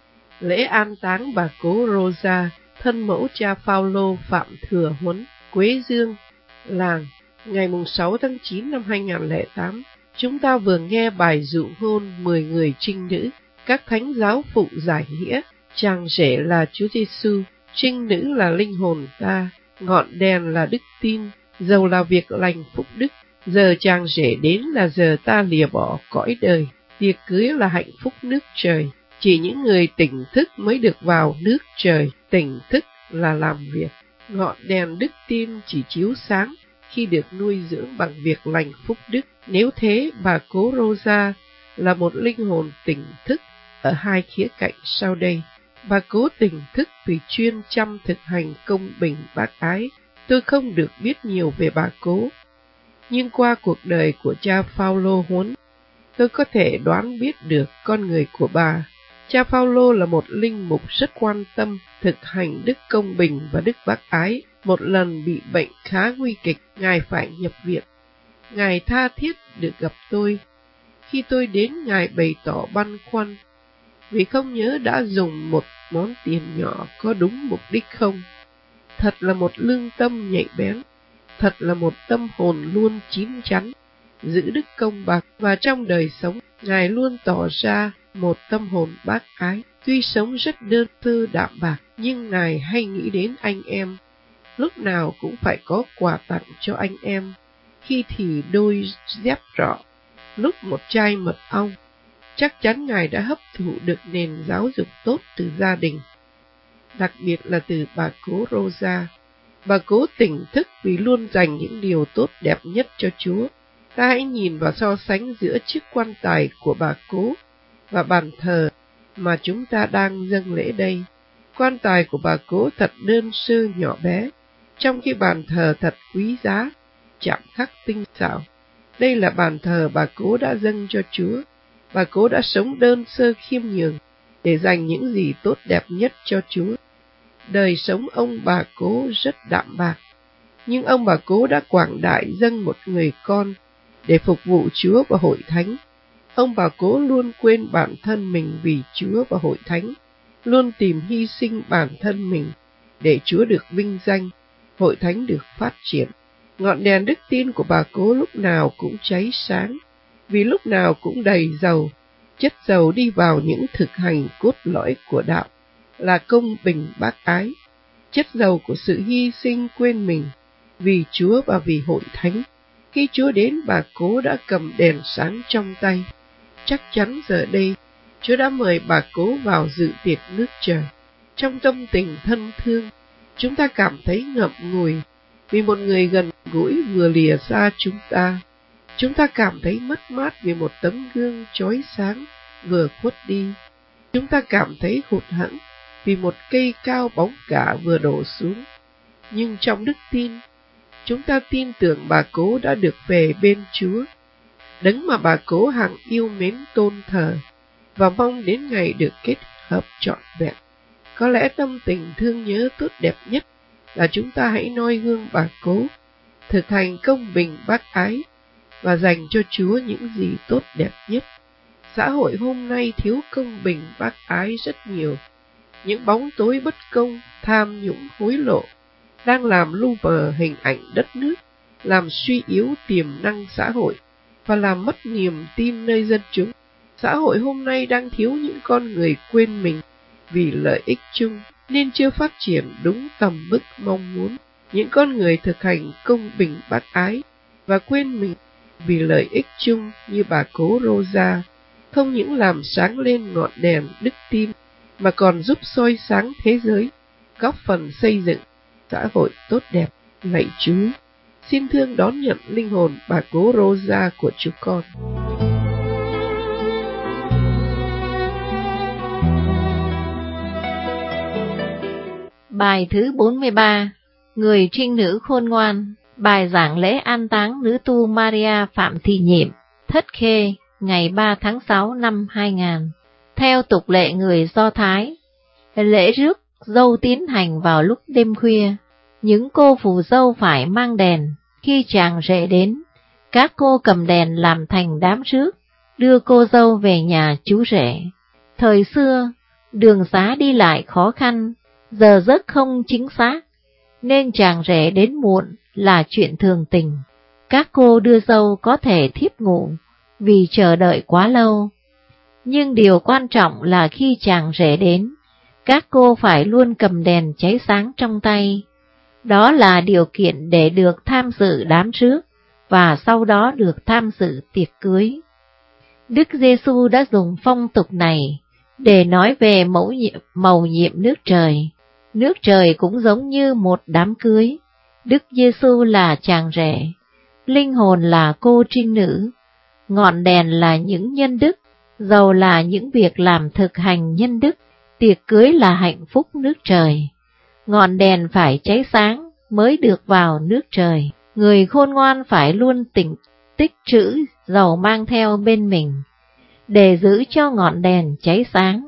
Lễ an táng bà cố Rosa, thân mẫu cha Phaolô Phạm Thừa Huấn, Quế Dương, làng, ngày sáu tháng chín năm hai nghìn không trăm lẻ tám. Chúng ta vừa nghe bài dụ ngôn mười người trinh nữ, các thánh giáo phụ giải nghĩa, chàng rể là Chúa Giêsu, trinh nữ là linh hồn ta, ngọn đèn là đức tin, dầu là việc lành phúc đức. Giờ chàng rể đến là giờ ta lìa bỏ cõi đời, tiệc cưới là hạnh phúc nước trời. Chỉ những người tỉnh thức mới được vào nước trời, tỉnh thức là làm việc. Ngọn đèn đức tin chỉ chiếu sáng khi được nuôi dưỡng bằng việc lành phúc đức. Nếu thế, bà cố Rosa là một linh hồn tỉnh thức ở hai khía cạnh sau đây. Bà cố tỉnh thức vì chuyên chăm thực hành công bình bác ái. Tôi không được biết nhiều về bà cố, nhưng qua cuộc đời của cha Phaolô Huấn, tôi có thể đoán biết được con người của bà. Cha Phaolô là một linh mục rất quan tâm thực hành đức công bình và đức bác ái. Một lần bị bệnh khá nguy kịch, Ngài phải nhập viện. Ngài tha thiết được gặp tôi. Khi tôi đến, Ngài bày tỏ băn khoăn vì không nhớ đã dùng một món tiền nhỏ có đúng mục đích không. Thật là một lương tâm nhạy bén, thật là một tâm hồn luôn chín chắn, giữ đức công bạc, và trong đời sống, Ngài luôn tỏ ra một tâm hồn bác ái. Tuy sống rất đơn sơ đạm bạc, nhưng Ngài hay nghĩ đến anh em, lúc nào cũng phải có quà tặng cho anh em, khi thì đôi dép rọ, lúc một chai mật ong. Chắc chắn Ngài đã hấp thụ được nền giáo dục tốt từ gia đình, đặc biệt là từ bà cố Rosa. Bà cố tỉnh thức vì luôn dành những điều tốt đẹp nhất cho Chúa. Ta hãy nhìn và so sánh giữa chiếc quan tài của bà cố và bàn thờ mà chúng ta đang dâng lễ đây. Quan tài của bà cố thật đơn sơ nhỏ bé, trong khi bàn thờ thật quý giá, chạm khắc tinh xảo. Đây là bàn thờ bà cố đã dâng cho Chúa. Bà cố đã sống đơn sơ khiêm nhường để dành những gì tốt đẹp nhất cho Chúa. Đời sống ông bà cố rất đạm bạc, nhưng ông bà cố đã quảng đại dâng một người con để phục vụ Chúa và hội thánh. Ông bà cố luôn quên bản thân mình vì Chúa và hội thánh, luôn tìm hy sinh bản thân mình để Chúa được vinh danh, hội thánh được phát triển. Ngọn đèn đức tin của bà cố lúc nào cũng cháy sáng, vì lúc nào cũng đầy dầu, chất dầu đi vào những thực hành cốt lõi của đạo, là công bình bác ái, chất dầu của sự hy sinh quên mình, vì Chúa và vì hội thánh. Khi Chúa đến, bà cố đã cầm đèn sáng trong tay. Chắc chắn giờ đây, Chúa đã mời bà cố vào dự tiệc nước trời. Trong tâm tình thân thương, chúng ta cảm thấy ngậm ngùi, vì một người gần gũi vừa lìa xa chúng ta. Chúng ta cảm thấy mất mát vì một tấm gương chói sáng vừa khuất đi. Chúng ta cảm thấy hụt hẫng vì một cây cao bóng cả vừa đổ xuống. Nhưng trong đức tin, chúng ta tin tưởng bà cố đã được về bên Chúa, đấng mà bà cố hằng yêu mến tôn thờ, và mong đến ngày được kết hợp trọn vẹn. Có lẽ tâm tình thương nhớ tốt đẹp nhất là chúng ta hãy noi gương bà cố, thực hành công bình bác ái, và dành cho Chúa những gì tốt đẹp nhất. Xã hội hôm nay thiếu công bình bác ái rất nhiều. Những bóng tối bất công, tham nhũng, hối lộ đang làm lu mờ hình ảnh đất nước, làm suy yếu tiềm năng xã hội và làm mất niềm tin nơi dân chúng. Xã hội hôm nay đang thiếu những con người quên mình vì lợi ích chung nên chưa phát triển đúng tầm mức mong muốn. Những con người thực hành công bình bác ái và quên mình vì lợi ích chung như bà cố Rosa, không những làm sáng lên ngọn đèn đức tin mà còn giúp soi sáng thế giới, góp phần xây dựng xã hội tốt đẹp. Lạy Chúa, xin thương đón nhận linh hồn bà cố Rosa của chúng con. Bài thứ bốn mươi ba. Người trinh nữ khôn ngoan. Bài giảng lễ an táng nữ tu Maria Phạm Thị Nhiệm, Thất Khê, ngày ba tháng sáu năm hai nghìn. Theo tục lệ người Do Thái, lễ rước dâu tiến hành vào lúc đêm khuya. Những cô phù dâu phải mang đèn. Khi chàng rể đến, các cô cầm đèn làm thành đám rước, đưa cô dâu về nhà chú rể. Thời xưa, đường xá đi lại khó khăn, giờ giấc không chính xác, nên chàng rể đến muộn là chuyện thường tình. Các cô đưa dâu có thể thiếp ngủ vì chờ đợi quá lâu. Nhưng điều quan trọng là khi chàng rể đến, các cô phải luôn cầm đèn cháy sáng trong tay. Đó là điều kiện để được tham dự đám rước và sau đó được tham dự tiệc cưới. Đức Giêsu đã dùng phong tục này để nói về mẫu nhiệm, mầu nhiệm nước trời. Nước trời cũng giống như một đám cưới. Đức Giêsu là chàng rể, linh hồn là cô trinh nữ, ngọn đèn là những nhân đức, dầu là những việc làm thực hành nhân đức, tiệc cưới là hạnh phúc nước trời. Ngọn đèn phải cháy sáng mới được vào nước trời. Người khôn ngoan phải luôn tỉnh tích trữ dầu mang theo bên mình, để giữ cho ngọn đèn cháy sáng.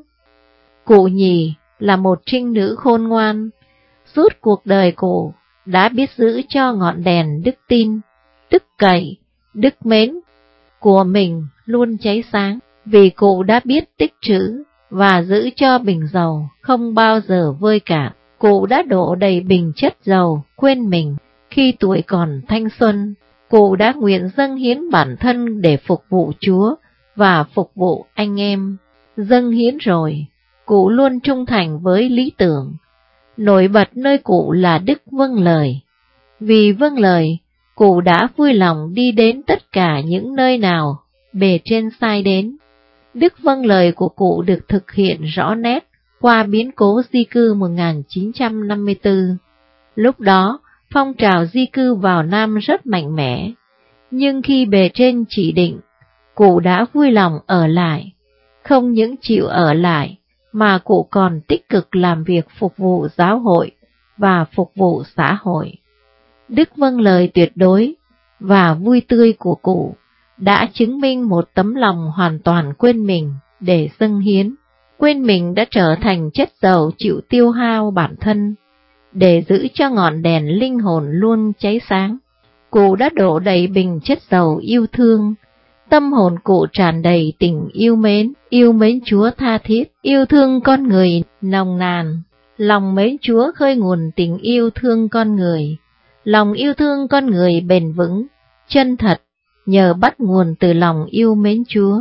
Cụ Nhì là một trinh nữ khôn ngoan. Suốt cuộc đời cụ đã biết giữ cho ngọn đèn đức tin, đức cậy, đức mến của mình luôn cháy sáng, vì cụ đã biết tích trữ và giữ cho bình dầu không bao giờ vơi cạn. Cụ đã đổ đầy bình chất dầu quên mình. Khi tuổi còn thanh xuân, cụ đã nguyện dâng hiến bản thân để phục vụ Chúa và phục vụ anh em. Dâng hiến rồi, cụ luôn trung thành với lý tưởng. Nổi bật nơi cụ là đức vâng lời. Vì vâng lời, cụ đã vui lòng đi đến tất cả những nơi nào bề trên sai đến. Đức vâng lời của cụ được thực hiện rõ nét qua biến cố di cư một nghìn chín trăm năm mươi tư. Lúc đó, phong trào di cư vào Nam rất mạnh mẽ, nhưng khi bề trên chỉ định, cụ đã vui lòng ở lại. Không những chịu ở lại, mà cụ còn tích cực làm việc phục vụ giáo hội và phục vụ xã hội. Đức vâng lời tuyệt đối và vui tươi của cụ đã chứng minh một tấm lòng hoàn toàn quên mình để dâng hiến. Quên mình đã trở thành chất dầu chịu tiêu hao bản thân, để giữ cho ngọn đèn linh hồn luôn cháy sáng. Cụ đã đổ đầy bình chất dầu yêu thương. Tâm hồn cụ tràn đầy tình yêu mến, yêu mến Chúa tha thiết, yêu thương con người nồng nàn. Lòng mến Chúa khơi nguồn tình yêu thương con người. Lòng yêu thương con người bền vững, chân thật, nhờ bắt nguồn từ lòng yêu mến Chúa.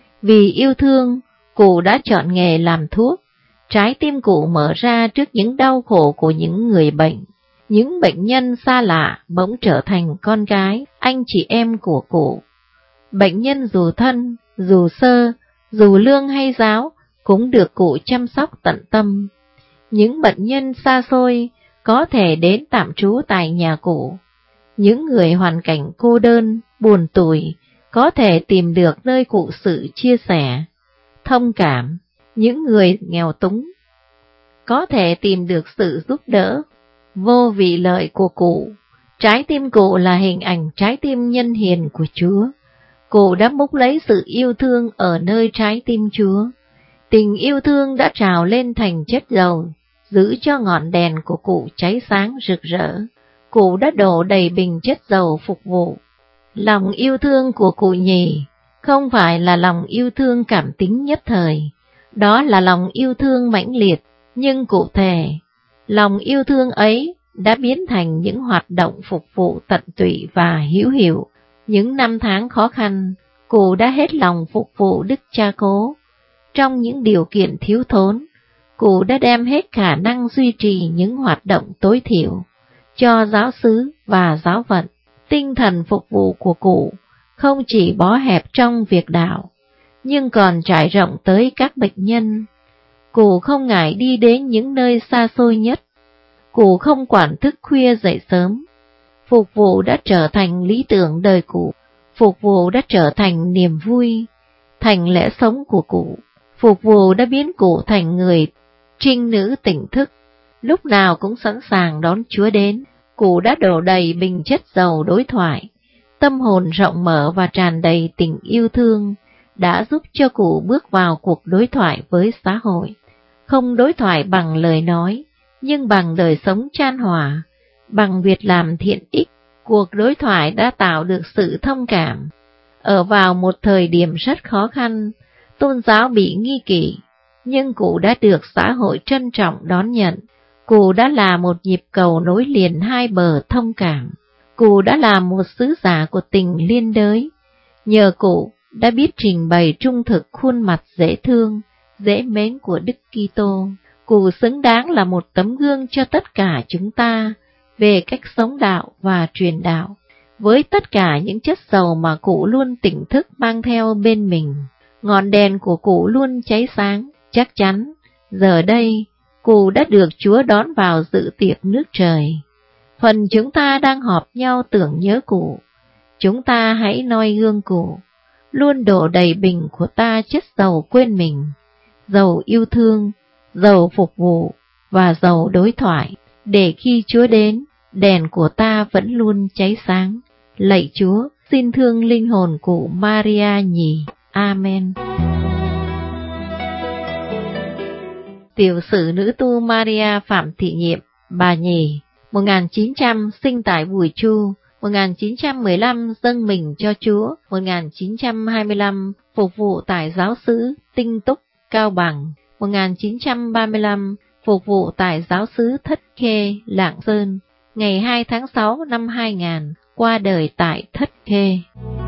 Vì yêu thương, cụ đã chọn nghề làm thuốc, trái tim cụ mở ra trước những đau khổ của những người bệnh. Những bệnh nhân xa lạ bỗng trở thành con gái, anh chị em của cụ. Bệnh nhân dù thân, dù sơ, dù lương hay giáo, cũng được cụ chăm sóc tận tâm. Những bệnh nhân xa xôi có thể đến tạm trú tại nhà cụ. Những người hoàn cảnh cô đơn, buồn tủi có thể tìm được nơi cụ sự chia sẻ, thông cảm. Những người nghèo túng có thể tìm được sự giúp đỡ vô vị lợi của cụ. Trái tim cụ là hình ảnh trái tim nhân hiền của Chúa. Cụ đã múc lấy sự yêu thương ở nơi trái tim Chúa. Tình yêu thương đã trào lên thành chất dầu, giữ cho ngọn đèn của cụ cháy sáng rực rỡ. Cụ đã đổ đầy bình chất dầu phục vụ. Lòng yêu thương của cụ nhì không phải là lòng yêu thương cảm tính nhất thời, đó là lòng yêu thương mãnh liệt nhưng cụ thể. Lòng yêu thương ấy đã biến thành những hoạt động phục vụ tận tụy và hữu hiệu. Những năm tháng khó khăn, cụ đã hết lòng phục vụ Đức Cha Cố. Trong những điều kiện thiếu thốn, cụ đã đem hết khả năng duy trì những hoạt động tối thiểu cho giáo xứ và giáo phận. Tinh thần phục vụ của cụ không chỉ bó hẹp trong việc đạo, nhưng còn trải rộng tới các bệnh nhân. Cụ không ngại đi đến những nơi xa xôi nhất. Cụ không quản thức khuya dậy sớm. Phục vụ đã trở thành lý tưởng đời cụ. Phục vụ đã trở thành niềm vui, thành lẽ sống của cụ. Phục vụ đã biến cụ thành người trinh nữ tỉnh thức, lúc nào cũng sẵn sàng đón Chúa đến. Cụ đã đổ đầy bình chất dầu đối thoại, tâm hồn rộng mở và tràn đầy tình yêu thương, đã giúp cho cụ bước vào cuộc đối thoại với xã hội. Không đối thoại bằng lời nói, nhưng bằng đời sống chan hòa, bằng việc làm thiện ích. Cuộc đối thoại đã tạo được sự thông cảm. Ở vào một thời điểm rất khó khăn, tôn giáo bị nghi kỵ, nhưng cụ đã được xã hội trân trọng đón nhận. Cụ đã là một nhịp cầu nối liền hai bờ thông cảm. Cụ đã là một sứ giả của tình liên đới. Nhờ cụ đã biết trình bày trung thực khuôn mặt dễ thương, dễ mến của Đức Kitô. Cụ xứng đáng là một tấm gương cho tất cả chúng ta về cách sống đạo và truyền đạo. Với tất cả những chất dầu mà cụ luôn tỉnh thức mang theo bên mình, ngọn đèn của cụ luôn cháy sáng. Chắc chắn, giờ đây, cụ đã được Chúa đón vào dự tiệc nước trời. Phần chúng ta đang họp nhau tưởng nhớ cụ. Chúng ta hãy noi gương cụ, luôn đổ đầy bình của ta chất dầu quên mình, dầu yêu thương, dầu phục vụ và dầu đối thoại, để khi Chúa đến, đèn của ta vẫn luôn cháy sáng. Lạy Chúa, xin thương linh hồn cụ Maria nhì. Amen. Tiểu sử nữ tu Maria Phạm Thị Nhiệm, bà nhì, một nghìn chín trăm sinh tại Bùi Chu, một nghìn chín trăm mười lăm dâng mình cho Chúa, một nghìn chín trăm hai mươi lăm phục vụ tại giáo xứ Tinh Túc, Cao Bằng, một nghìn chín trăm ba mươi lăm phục vụ tại giáo xứ Thất Khê, Lạng Sơn, ngày hai tháng sáu năm hai nghìn, qua đời tại Thất Khê.